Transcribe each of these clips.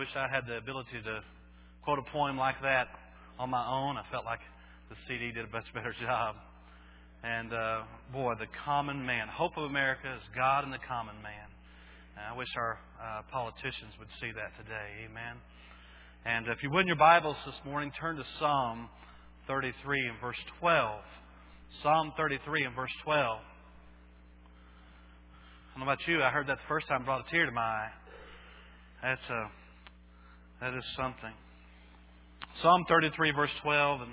wish I had the ability to quote a poem like that on my own. I felt like the CD did a much better job. And boy, the common man. Hope of America is God and the common man. And I wish our politicians would see that today. Amen. And if you would in your Bibles this morning, turn to Psalm 33 and verse 12. Psalm 33 and verse 12. I don't know about you, I heard that the first time, it brought a tear to my eye. That is something. Psalm 33 verse 12. And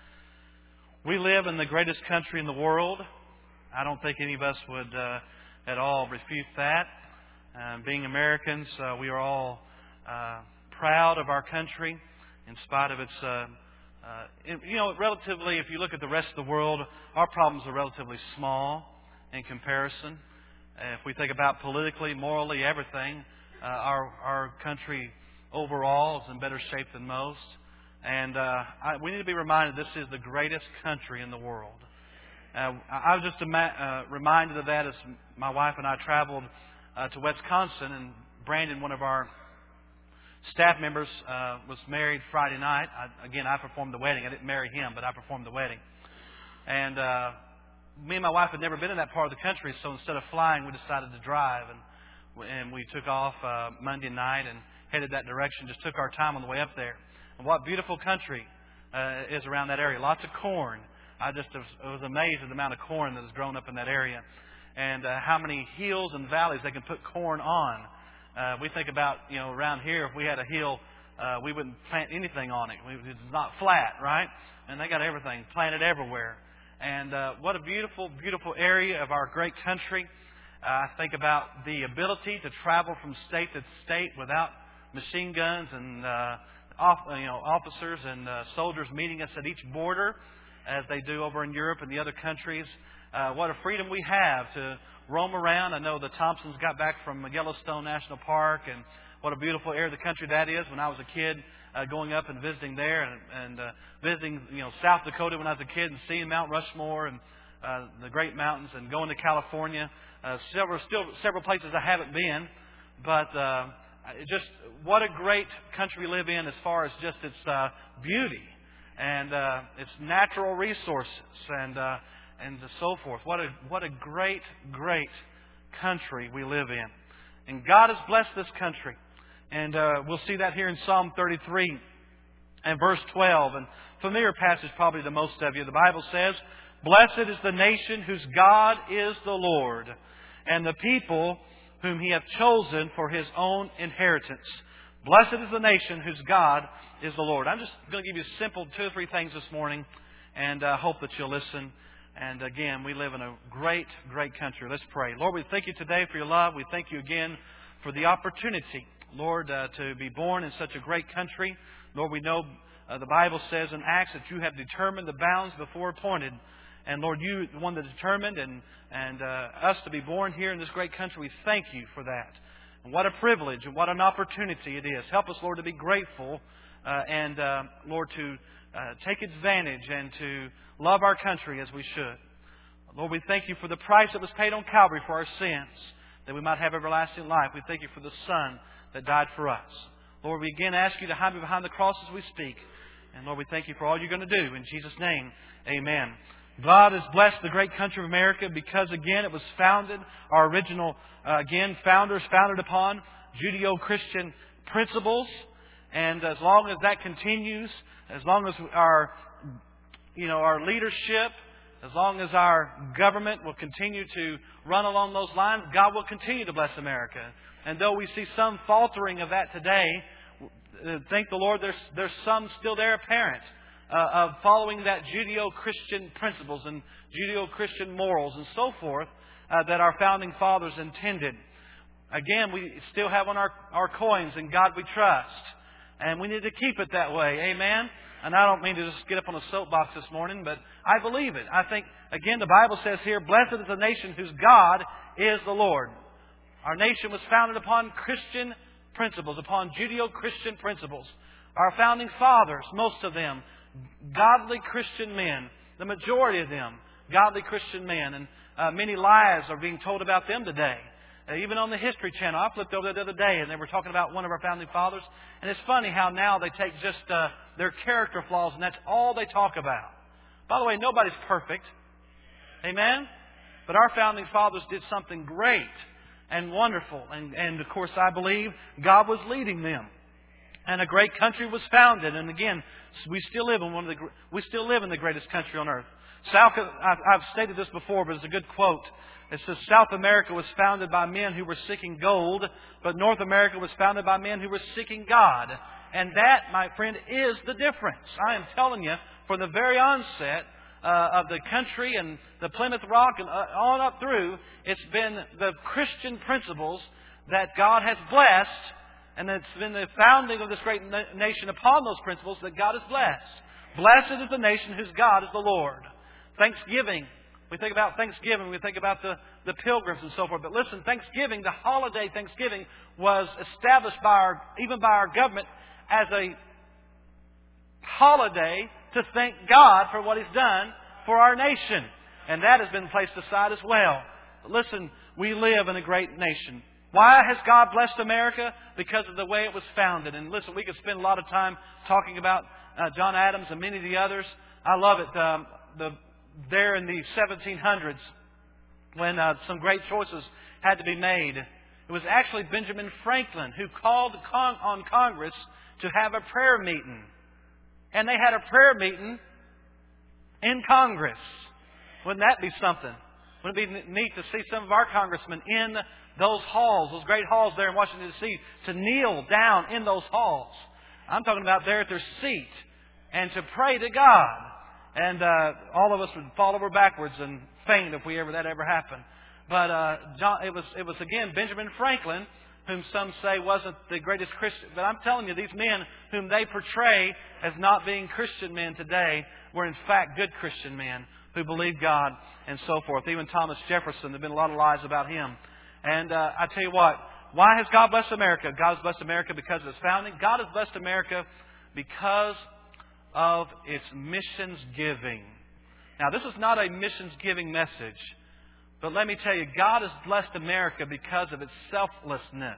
we live in the greatest country in the world. I don't think any of us would at all refute that. Being Americans, we are all proud of our country in spite of its... relatively, if you look at the rest of the world, our problems are relatively small in comparison. If we think about politically, morally, everything, our country overall is in better shape than most. And we need to be reminded this is the greatest country in the world. I was just reminded of that as my wife and I traveled to Wisconsin, and Brandon, one of our staff members, was married Friday night. I performed the wedding. I didn't marry him, but I performed the wedding. And me and my wife had never been in that part of the country, so instead of flying, we decided to drive. And we took off Monday night and headed that direction. Just took our time on the way up there. And what beautiful country is around that area. Lots of corn. I was amazed at the amount of corn that has grown up in that area. And how many hills and valleys they can put corn on. We think about, around here, if we had a hill, we wouldn't plant anything on it. It's not flat, right? And they got everything planted everywhere. And what a beautiful, beautiful area of our great country. I think about the ability to travel from state to state without machine guns and officers and soldiers meeting us at each border, as they do over in Europe and the other countries. What a freedom we have to roam around. I know the Thompsons got back from Yellowstone National Park, and what a beautiful area of the country that is. When I was a kid, going up and visiting there, and visiting South Dakota when I was a kid, and seeing Mount Rushmore and the Great Mountains, and going to California. Several places I haven't been, but just what a great country we live in as far as just its beauty and its natural resources and so forth. What a great, great country we live in. And God has blessed this country. And we'll see that here in Psalm 33 and verse 12. And familiar passage probably to most of you. The Bible says, "Blessed is the nation whose God is the Lord, and the people whom He hath chosen for His own inheritance." Blessed is the nation whose God is the Lord. I'm just going to give you simple 2 or 3 things this morning, and hope that you'll listen. And again, we live in a great, great country. Let's pray. Lord, we thank You today for Your love. We thank You again for the opportunity, Lord, to be born in such a great country. Lord, we know the Bible says in Acts that You have determined the bounds before appointed. And Lord, You, the one that determined, and us to be born here in this great country, we thank You for that. And what a privilege and what an opportunity it is. Help us, Lord, to be grateful and, Lord, to take advantage and to love our country as we should. Lord, we thank You for the price that was paid on Calvary for our sins, that we might have everlasting life. We thank You for the Son that died for us. Lord, we again ask You to hide me behind the cross as we speak. And Lord, we thank You for all You're going to do. In Jesus' name, amen. God has blessed the great country of America because, again, it was founded, our original, founders founded upon Judeo-Christian principles. And as long as that continues, as long as our leadership, as long as our government will continue to run along those lines, God will continue to bless America. And though we see some faltering of that today, thank the Lord, there's some still there apparent of following that Judeo-Christian principles and Judeo-Christian morals and so forth that our founding fathers intended. Again, we still have on our coins, "In God we trust." And we need to keep it that way. Amen? And I don't mean to just get up on a soapbox this morning, but I believe it. I think, again, the Bible says here, "Blessed is the nation whose God is the Lord." Our nation was founded upon Christian principles, upon Judeo-Christian principles. Our founding fathers, most of them, godly Christian men. The majority of them, godly Christian men. And many lies are being told about them today. even on the History Channel, I flipped over the other day and they were talking about one of our founding fathers. And it's funny how now they take just their character flaws and that's all they talk about. By the way, nobody's perfect. Amen? But our founding fathers did something great and wonderful. And of course, I believe God was leading them. And a great country was founded. And again, we still live in the greatest country on earth. I've stated this before, but it's a good quote. It says, South America was founded by men who were seeking gold, but North America was founded by men who were seeking God. And that, my friend, is the difference. I am telling you, from the very onset of the country and the Plymouth Rock and on up through, it's been the Christian principles that God has blessed, and it's been the founding of this great nation upon those principles that God has blessed. Blessed is the nation whose God is the Lord. Thanksgiving. We think about Thanksgiving. We think about the pilgrims and so forth. But listen, Thanksgiving, the holiday Thanksgiving, was established even by our government as a holiday to thank God for what He's done for our nation. And that has been placed aside as well. But listen, we live in a great nation. Why has God blessed America? Because of the way it was founded. And listen, we could spend a lot of time talking about John Adams and many of the others. I love it. There in the 1700s, when some great choices had to be made, it was actually Benjamin Franklin who called on Congress to have a prayer meeting. And they had a prayer meeting in Congress. Wouldn't that be something? Wouldn't it be neat to see some of our congressmen in those halls, those great halls there in Washington, D.C., to kneel down in those halls? I'm talking about there at their seat and to pray to God. And all of us would fall over backwards and faint if that ever happened. But it was again Benjamin Franklin, whom some say wasn't the greatest Christian. But I'm telling you, these men whom they portray as not being Christian men today were in fact good Christian men who believed God and so forth. Even Thomas Jefferson, there have been a lot of lies about him. And I tell you what, why has God blessed America? God has blessed America because of its founding. God has blessed America because of its missions giving. Now, this is not a missions giving message, but let me tell you, God has blessed America because of its selflessness.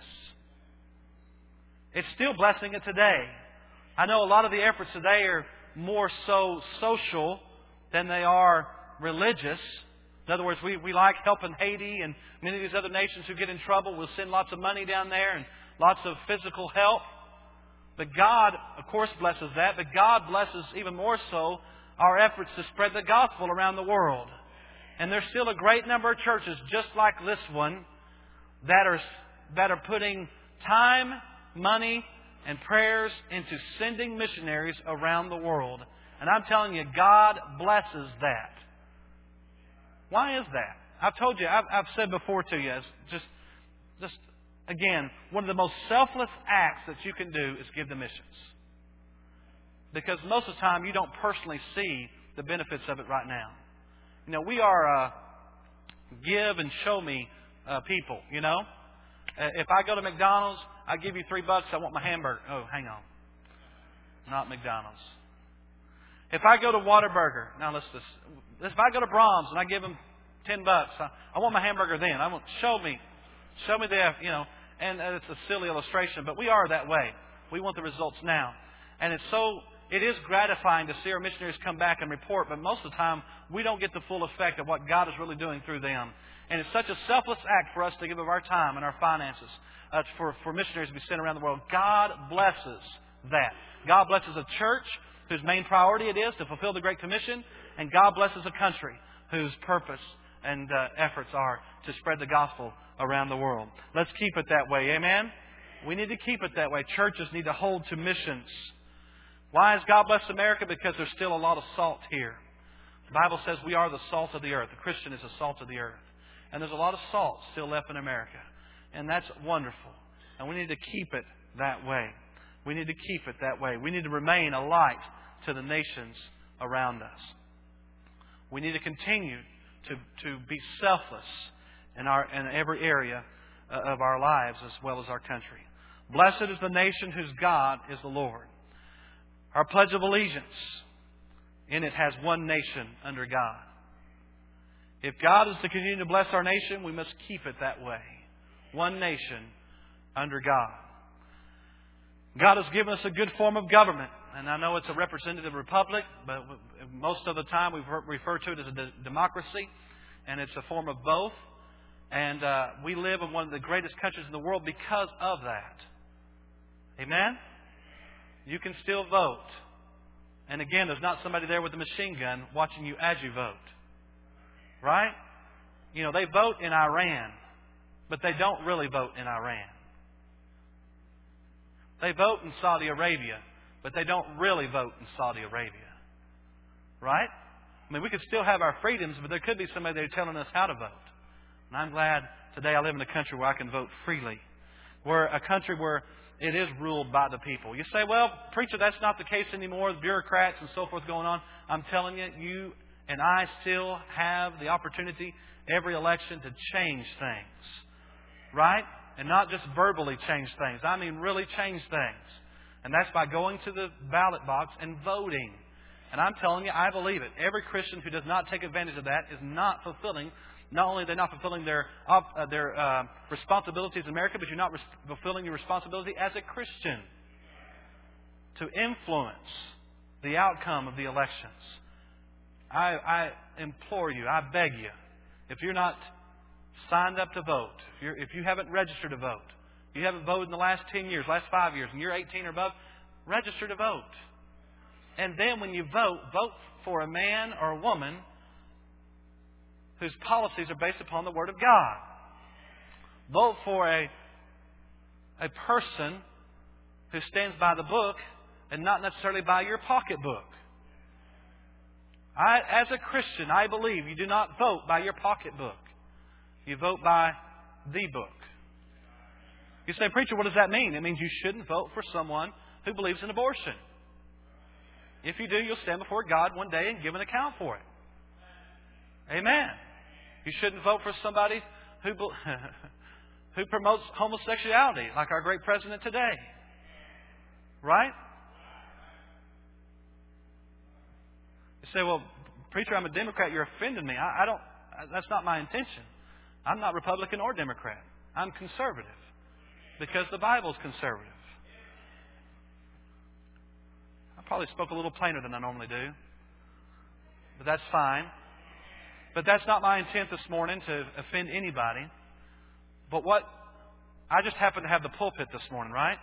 It's still blessing it today. I know a lot of the efforts today are more so social than they are religious. In other words, we like helping Haiti and many of these other nations who get in trouble. We'll send lots of money down there and lots of physical help. But God, of course, blesses that. But God blesses even more so our efforts to spread the gospel around the world. And there's still a great number of churches just like this one that are putting time, money, and prayers into sending missionaries around the world. And I'm telling you, God blesses that. Why is that? I've told you, I've said before to you, just again, one of the most selfless acts that you can do is give to missions. Because most of the time you don't personally see the benefits of it right now. You know, we are give and show me people, you know. If I go to McDonald's, I give you $3, I want my hamburger. Oh, hang on. Not McDonald's. If I go to Whataburger, if I go to Brahms and I give them $10, I want my hamburger then. I want show me the, you know. And it's a silly illustration, but we are that way. We want the results now. And it is gratifying to see our missionaries come back and report, but most of the time we don't get the full effect of what God is really doing through them. And it's such a selfless act for us to give of our time and our finances for missionaries to be sent around the world. God blesses that. God blesses a church whose main priority it is to fulfill the Great Commission, and God blesses a country whose purpose and efforts are to spread the gospel around the world. Let's keep it that way. Amen? We need to keep it that way. Churches need to hold to missions. Why has God blessed America? Because there's still a lot of salt here. The Bible says we are the salt of the earth. The Christian is the salt of the earth. And there's a lot of salt still left in America. And that's wonderful. And we need to keep it that way. We need to keep it that way. We need to remain a light to the nations around us. We need to continue to be selfless in every area of our lives as well as our country. Blessed is the nation whose God is the Lord. Our Pledge of Allegiance, in it has one nation under God. If God is to continue to bless our nation, we must keep it that way. One nation under God. God has given us a good form of government. And I know it's a representative republic, but most of the time we refer to it as a democracy. And it's a form of both. And we live in one of the greatest countries in the world because of that. Amen? You can still vote. And again, there's not somebody there with a machine gun watching you as you vote. Right? You know, they vote in Iran, but they don't really vote in Iran. They vote in Saudi Arabia, but they don't really vote in Saudi Arabia. Right? I mean, we could still have our freedoms, but there could be somebody there telling us how to vote. And I'm glad today I live in a country where I can vote freely. We're a country where it is ruled by the people. You say, well, preacher, that's not the case anymore. The bureaucrats and so forth going on. I'm telling you, you and I still have the opportunity every election to change things. Right? And not just verbally change things. I mean really change things. And that's by going to the ballot box and voting. And I'm telling you, I believe it. Every Christian who does not take advantage of that is not fulfilling. Not only are they not fulfilling their responsibilities in America, but you're not fulfilling your responsibility as a Christian to influence the outcome of the elections. I implore you, I beg you, if you're not signed up to vote, if you haven't registered to vote, you haven't voted in the last 10 years, last 5 years, and you're 18 or above, register to vote. And then when you vote, vote for a man or a woman whose policies are based upon the Word of God. Vote for a person who stands by the book and not necessarily by your pocketbook. As a Christian, I believe you do not vote by your pocketbook. You vote by the book. You say, preacher, what does that mean? It means you shouldn't vote for someone who believes in abortion. If you do, you'll stand before God one day and give an account for it. Amen. You shouldn't vote for somebody who promotes homosexuality, like our great president today. Right? You say, well, preacher, I'm a Democrat. You're offending me. I don't. That's not my intention. I'm not Republican or Democrat. I'm conservative because the Bible's conservative. I probably spoke a little plainer than I normally do, but that's fine. But that's not my intent this morning to offend anybody. But I just happen to have the pulpit this morning, right?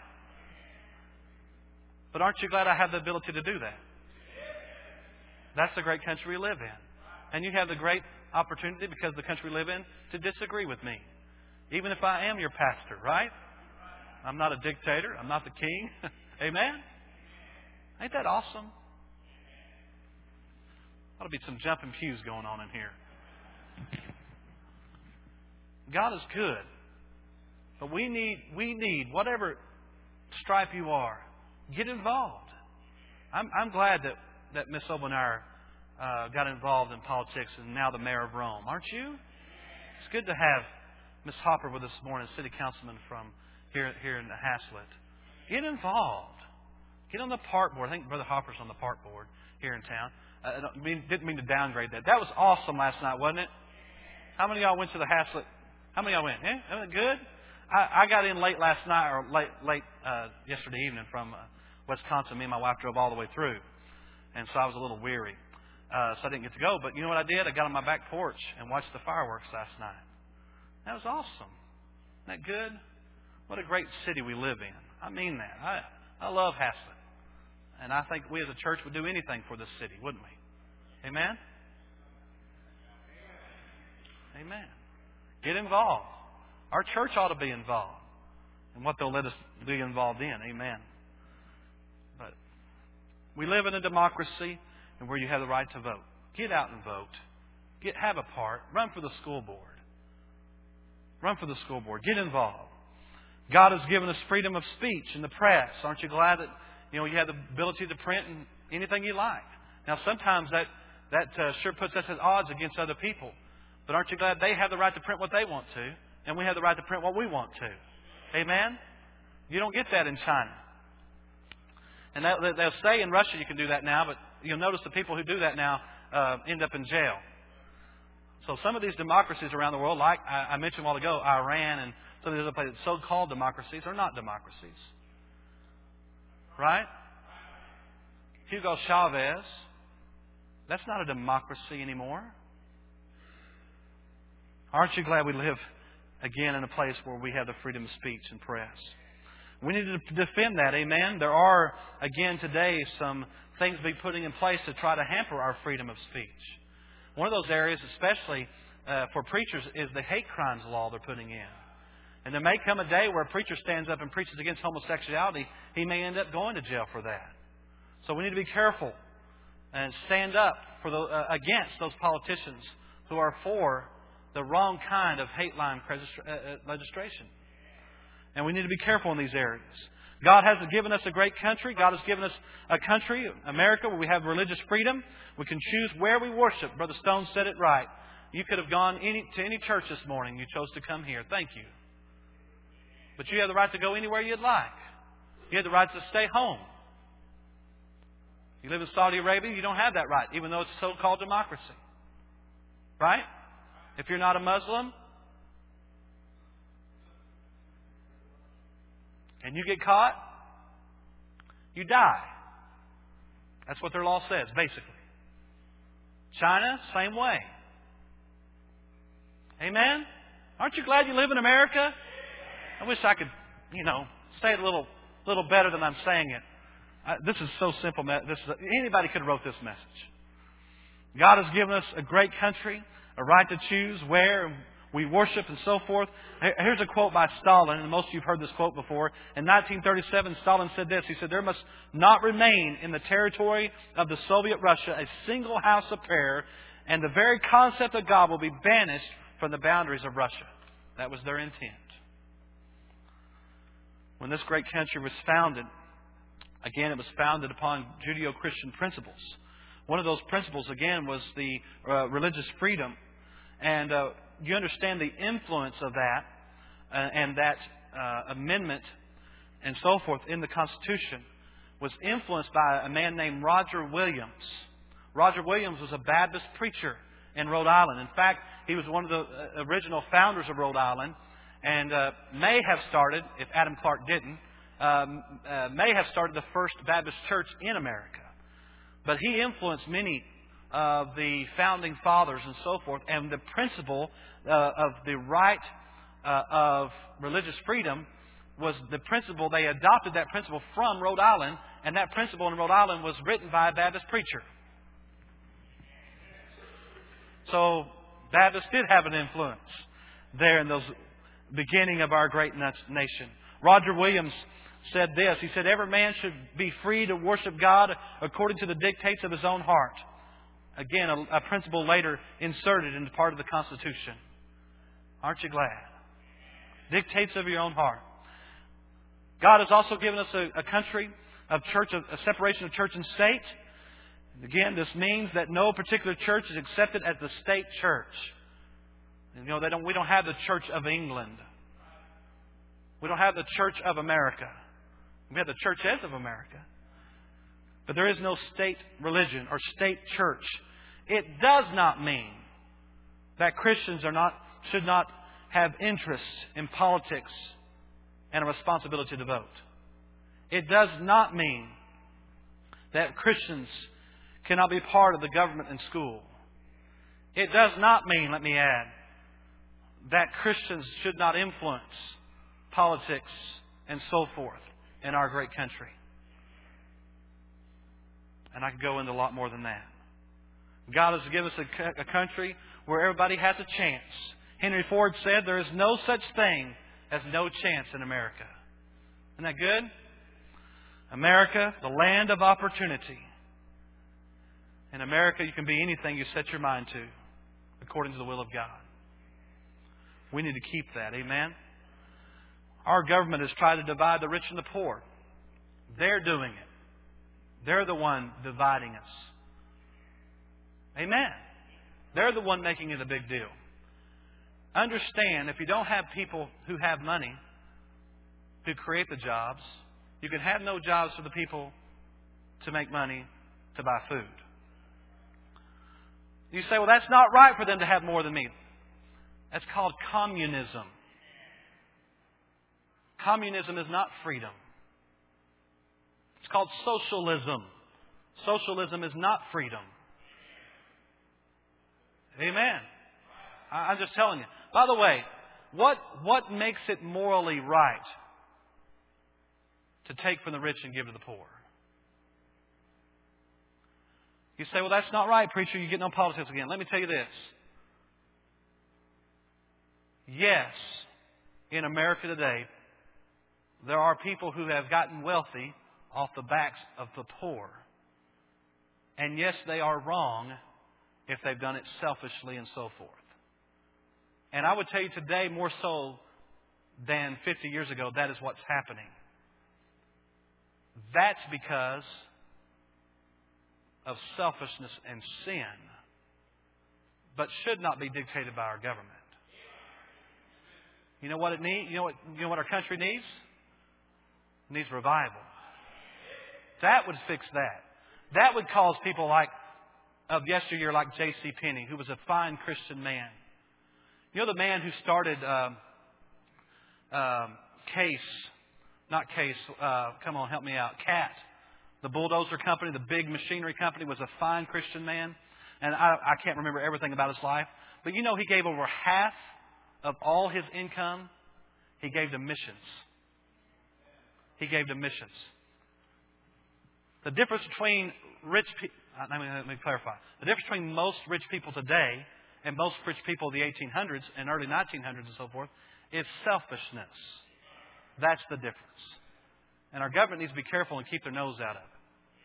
But aren't you glad I have the ability to do that? That's the great country we live in. And you have the great opportunity, because of the country we live in, to disagree with me. Even if I am your pastor, right? I'm not a dictator. I'm not the king. Amen? Ain't that awesome? Ought to be some jumping pews going on in here. God is good. But we need, whatever stripe you are, get involved. I'm glad that Miss Obenauer got involved in politics and now the mayor of Rome. Aren't you? It's good to have Miss Hopper with us this morning, city councilman from here in the Haslett. Get involved. Get on the park board. I think Brother Hopper's on the park board here in town. Didn't mean to downgrade that. That was awesome last night, wasn't it? How many of y'all went to the Haslett? How many of y'all went? Yeah, wasn't it good? I got in late last night, or late yesterday evening from Wisconsin. Me and my wife drove all the way through, and so I was a little weary, so I didn't get to go. But you know what I did? I got on my back porch and watched the fireworks last night. That was awesome. Isn't that good? What a great city we live in. I mean that. I love Haslett. And I think we as a church would do anything for this city, wouldn't we? Amen? Amen. Get involved. Our church ought to be involved in what they'll let us be involved in. Amen. But we live in a democracy and where you have the right to vote. Get out and vote. Have a part. Run for the school board. Run for the school board. Get involved. God has given us freedom of speech in the press. Aren't you glad that you have the ability to print anything you like? Now, sometimes that sure puts us at odds against other people. But aren't you glad they have the right to print what they want to, and we have the right to print what we want to? Amen? You don't get that in China. And they'll say in Russia you can do that now, but you'll notice the people who do that now end up in jail. So some of these democracies around the world, like I mentioned a while ago, Iran and some of these other places, so-called democracies, are not democracies. Right? Hugo Chavez, that's not a democracy anymore. Aren't you glad we live again in a place where we have the freedom of speech and press? We need to defend that, amen? There are, again, today some things being put in place to try to hamper our freedom of speech. One of those areas, especially for preachers, is the hate crimes law they're putting in. And there may come a day where a preacher stands up and preaches against homosexuality. He may end up going to jail for that. So we need to be careful and stand up for against those politicians who are for the wrong kind of hate line legislation. And we need to be careful in these areas. God has given us a great country. God has given us a country, America, where we have religious freedom. We can choose where we worship. Brother Stone said it right. You could have gone to any church this morning. You chose to come here. Thank you. But you have the right to go anywhere you'd like. You have the right to stay home. You live in Saudi Arabia, you don't have that right, even though it's a so-called democracy. Right? If you're not a Muslim, and you get caught, you die. That's what their law says, basically. China, same way. Amen? Aren't you glad you live in America? I wish I could, say it a little better than I'm saying it. This is so simple. Anybody could have wrote this message. God has given us a great country, a right to choose where we worship and so forth. Here's a quote by Stalin, and most of you have heard this quote before. In 1937, Stalin said this. He said, "There must not remain in the territory of the Soviet Russia a single house of prayer, and the very concept of God will be banished from the boundaries of Russia." That was their intent. When this great country was founded, again, it was founded upon Judeo-Christian principles. One of those principles, again, was the religious freedom. And you understand the influence of that and that amendment and so forth in the Constitution was influenced by a man named Roger Williams. Roger Williams was a Baptist preacher in Rhode Island. In fact, he was one of the original founders of Rhode Island and may have started, if Adam Clark didn't, may have started the first Baptist church in America. But he influenced many of the founding fathers and so forth. And the principle of the right of religious freedom was the principle. They adopted that principle from Rhode Island. And that principle in Rhode Island was written by a Baptist preacher. So Baptists did have an influence there in those beginning of our great nation. Roger Williams said this. He said, "Every man should be free to worship God according to the dictates of his own heart." Again, a principle later inserted into part of the Constitution. Aren't you glad? Dictates of your own heart. God has also given us a country of church, a separation of church and state. Again, this means that no particular church is accepted as the state church. We don't have the Church of England. We don't have the Church of America. We have the churches of America. But there is no state religion or state church. It does not mean that Christians should not have interest in politics and a responsibility to vote. It does not mean that Christians cannot be part of the government and school. It does not mean, let me add, that Christians should not influence politics and so forth in our great country. And I could go into a lot more than that. God has given us a country where everybody has a chance. Henry Ford said there is no such thing as no chance in America. Isn't that good? America, the land of opportunity. In America, you can be anything you set your mind to, according to the will of God. We need to keep that. Amen? Our government has tried to divide the rich and the poor. They're doing it. They're the one dividing us. Amen. They're the one making it a big deal. Understand, if you don't have people who have money to create the jobs, you can have no jobs for the people to make money to buy food. You say, well, that's not right for them to have more than me. That's called communism. Communism is not freedom. It's called socialism. Socialism is not freedom. Amen. I'm just telling you. By the way, what makes it morally right to take from the rich and give to the poor? You say, well, that's not right, preacher. You're getting on politics again. Let me tell you this. Yes, in America today, there are people who have gotten wealthy off the backs of the poor. And yes, they are wrong if they've done it selfishly and so forth. And I would tell you today, more so than 50 years ago, that is what's happening. That's because of selfishness and sin, but should not be dictated by our government. You know what it needs? You know what our country needs? It needs revival. That would fix that. That would cause people of yesteryear like J.C. Penney, who was a fine Christian man. You know the man who started come on, help me out, CAT, the bulldozer company, the big machinery company, was a fine Christian man. And I can't remember everything about his life. But you know he gave over half of all his income, he gave to missions. He gave to missions. The difference between rich people, let me clarify. The difference between most rich people today and most rich people of the 1800s and early 1900s and so forth is selfishness. That's the difference. And our government needs to be careful and keep their nose out of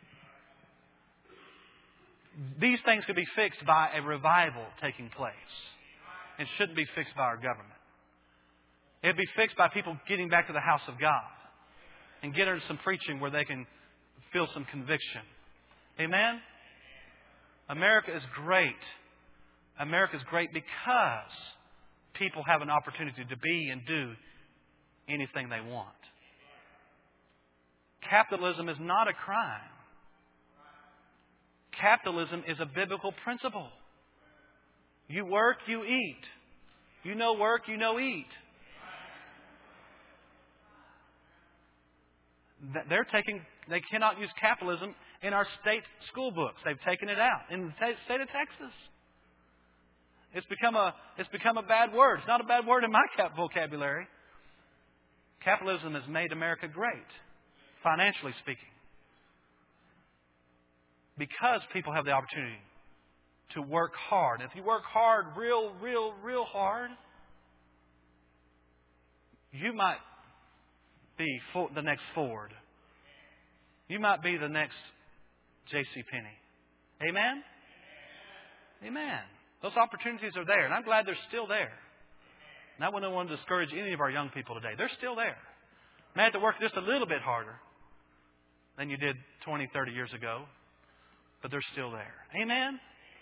it. These things could be fixed by a revival taking place. It shouldn't be fixed by our government. It would be fixed by people getting back to the house of God and getting some preaching where they can feel some conviction. Amen? America is great. America is great because people have an opportunity to be and do anything they want. Capitalism is not a crime. Capitalism is a biblical principle. You work, you eat. You know work, you know eat. They cannot use capitalism in our state school books. They've taken it out in the state of Texas. It's become a bad word. It's not a bad word in my vocabulary. Capitalism has made America great, financially speaking, because people have the opportunity to work hard. If you work hard, real hard, you might be the next Ford. You might be the next J.C. Penney. Amen? Amen. Those opportunities are there, and I'm glad they're still there. And I wouldn't want to discourage any of our young people today. They're still there. May have to work just a little bit harder than you did 20, 30 years ago, but they're still there. Amen?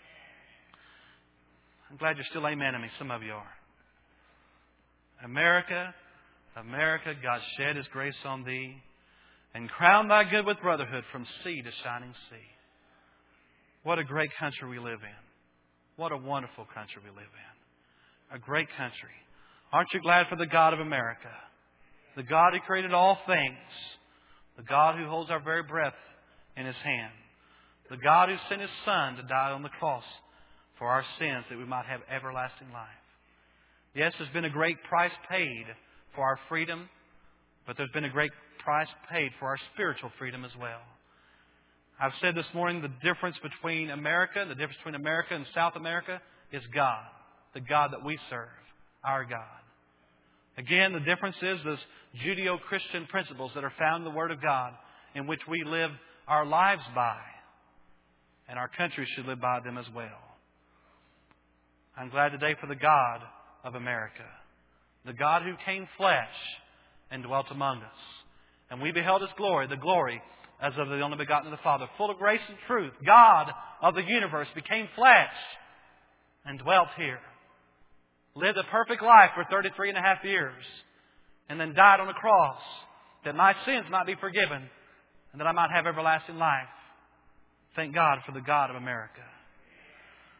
I'm glad you're still amening me. Some of you are. America, God shed His grace on thee and crown thy good with brotherhood from sea to shining sea. What a great country we live in. What a wonderful country we live in. A great country. Aren't you glad for the God of America? The God who created all things. The God who holds our very breath in His hand. The God who sent His Son to die on the cross for our sins that we might have everlasting life. Yes, there's been a great price paid for our freedom, but there's been a great price paid for our spiritual freedom as well. I've said this morning the difference between America and South America is God. The God that we serve. Our God. Again, the difference is those Judeo-Christian principles that are found in the Word of God in which we live our lives by. And our country should live by them as well. I'm glad today for the God of America. The God who came flesh and dwelt among us. And we beheld His glory, the glory as of the only begotten of the Father, full of grace and truth. God of the universe became flesh and dwelt here. Lived a perfect life for 33 and a half years. And then died on a cross that my sins might be forgiven and that I might have everlasting life. Thank God for the God of America.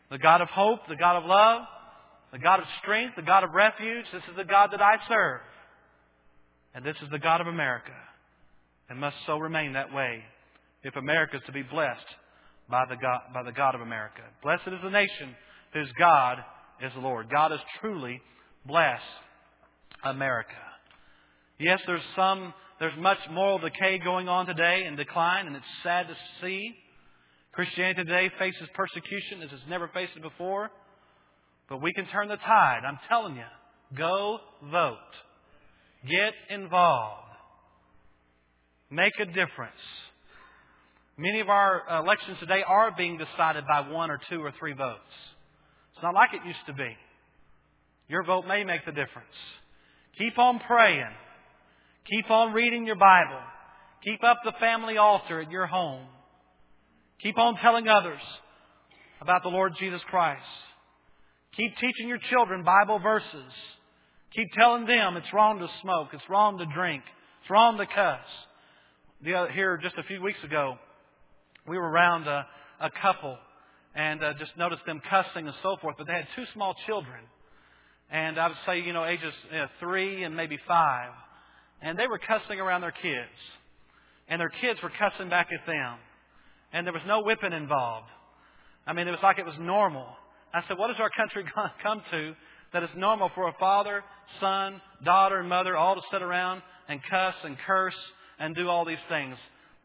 The God of hope, the God of love, the God of strength, the God of refuge. This is the God that I serve. And this is the God of America. And must so remain that way if America is to be blessed by the God of America. Blessed is the nation whose God is the Lord. God has truly blessed America. Yes, there's much moral decay going on today and decline, and it's sad to see. Christianity today faces persecution as it's never faced it before. But we can turn the tide. I'm telling you, go vote. Get involved. Make a difference. Many of our elections today are being decided by 1 or 2 or 3 votes. It's not like it used to be. Your vote may make the difference. Keep on praying. Keep on reading your Bible. Keep up the family altar at your home. Keep on telling others about the Lord Jesus Christ. Keep teaching your children Bible verses. Keep telling them it's wrong to smoke, it's wrong to drink, it's wrong to cuss. Here just a few weeks ago, we were around a couple and just noticed them cussing and so forth. But they had 2 small children. And I would say, ages 3 and maybe 5. And they were cussing around their kids. And their kids were cussing back at them. And there was no whipping involved. I mean, it was like it was normal. I said, what has our country come to that it's normal for a father, son, daughter, and mother all to sit around and cuss and curse and do all these things?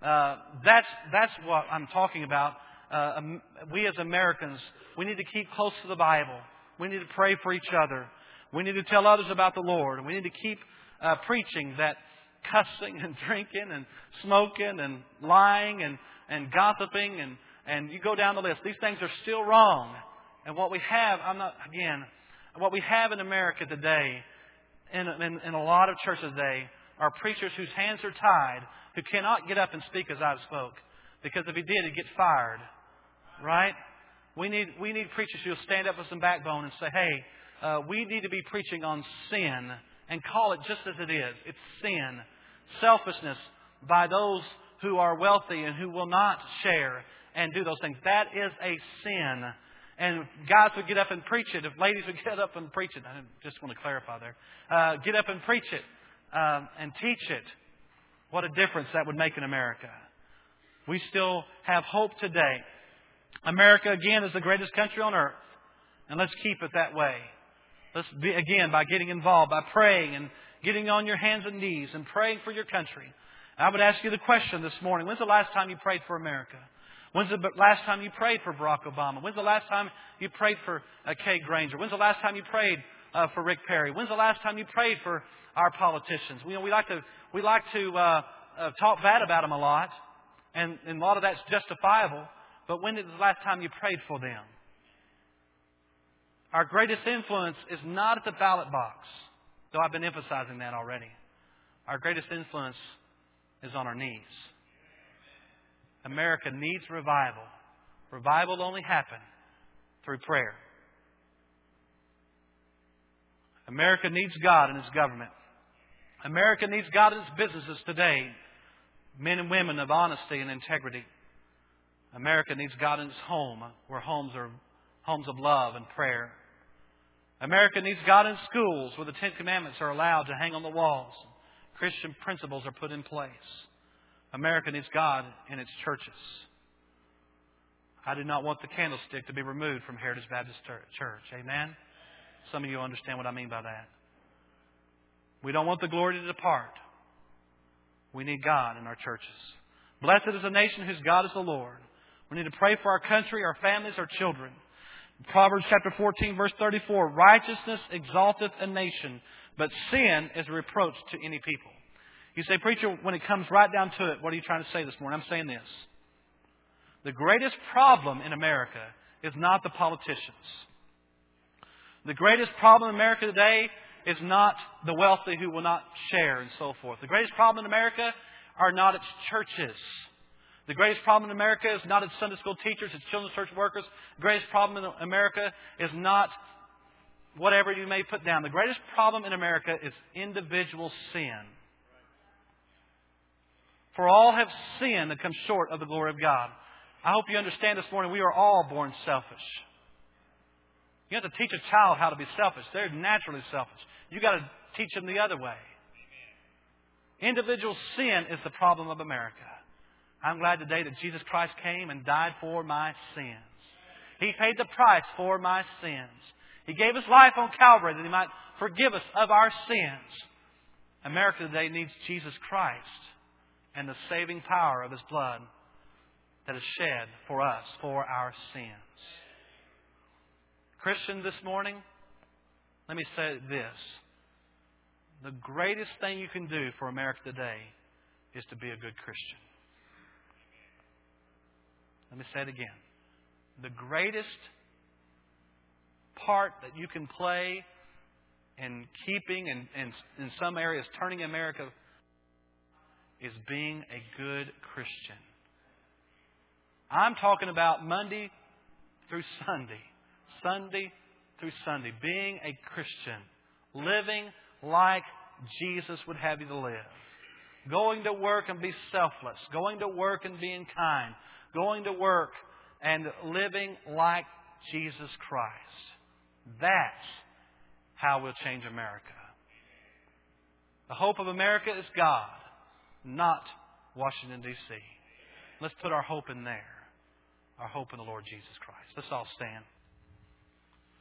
That's what I'm talking about. We as Americans, we need to keep close to the Bible. We need to pray for each other. We need to tell others about the Lord. And we need to keep preaching that cussing and drinking and smoking and lying and gossiping and you go down the list. These things are still wrong. And what we have, what we have in America today, in a lot of churches today, are preachers whose hands are tied, who cannot get up and speak as I spoke. Because if he did, he'd get fired. Right? We need preachers who will stand up with some backbone and say, hey, we need to be preaching on sin and call it just as it is. It's sin. Selfishness by those who are wealthy and who will not share and do those things. That is a sin. And guys would get up and preach it. If ladies would get up and preach it. I just want to clarify there. Get up and preach it and teach it. What a difference that would make in America. We still have hope today. America, again, is the greatest country on earth. And let's keep it that way. Let's be, again, by getting involved, by praying and getting on your hands and knees and praying for your country. I would ask you the question this morning. When's the last time you prayed for America? When's the last time you prayed for Barack Obama? When's the last time you prayed for Kay Granger? When's the last time you prayed for Rick Perry? When's the last time you prayed for our politicians? We like to talk bad about them a lot, and a lot of that's justifiable. But when is the last time you prayed for them? Our greatest influence is not at the ballot box, though I've been emphasizing that already. Our greatest influence is on our knees. America needs revival. Revival will only happen through prayer. America needs God in its government. America needs God in its businesses today. Men and women of honesty and integrity. America needs God in its home, where homes are homes of love and prayer. America needs God in schools, where the 10 Commandments are allowed to hang on the walls. Christian principles are put in place. America needs God in its churches. I do not want the candlestick to be removed from Heritage Baptist Church. Amen? Some of you understand what I mean by that. We don't want the glory to depart. We need God in our churches. Blessed is the nation whose God is the Lord. We need to pray for our country, our families, our children. Proverbs chapter 14, verse 34. Righteousness exalteth a nation, but sin is a reproach to any people. You say, preacher, when it comes right down to it, what are you trying to say this morning? I'm saying this. The greatest problem in America is not the politicians. The greatest problem in America today is not the wealthy who will not share and so forth. The greatest problem in America are not its churches. The greatest problem in America is not its Sunday school teachers, its children's church workers. The greatest problem in America is not whatever you may put down. The greatest problem in America is individual sin. For all have sinned and come short of the glory of God. I hope you understand this morning we are all born selfish. You have to teach a child how to be selfish. They're naturally selfish. You've got to teach them the other way. Individual sin is the problem of America. I'm glad today that Jesus Christ came and died for my sins. He paid the price for my sins. He gave His life on Calvary that He might forgive us of our sins. America today needs Jesus Christ and the saving power of His blood that is shed for us, for our sins. Christian, this morning, let me say this. The greatest thing you can do for America today is to be a good Christian. Let me say it again. The greatest part that you can play in keeping and in some areas turning America is being a good Christian. I'm talking about Monday through Sunday. Sunday through Sunday. Being a Christian. Living like Jesus would have you to live. Going to work and be selfless. Going to work and being kind. Going to work and living like Jesus Christ. That's how we'll change America. The hope of America is God, not Washington, D.C. Let's put our hope in there. Our hope in the Lord Jesus Christ. Let's all stand.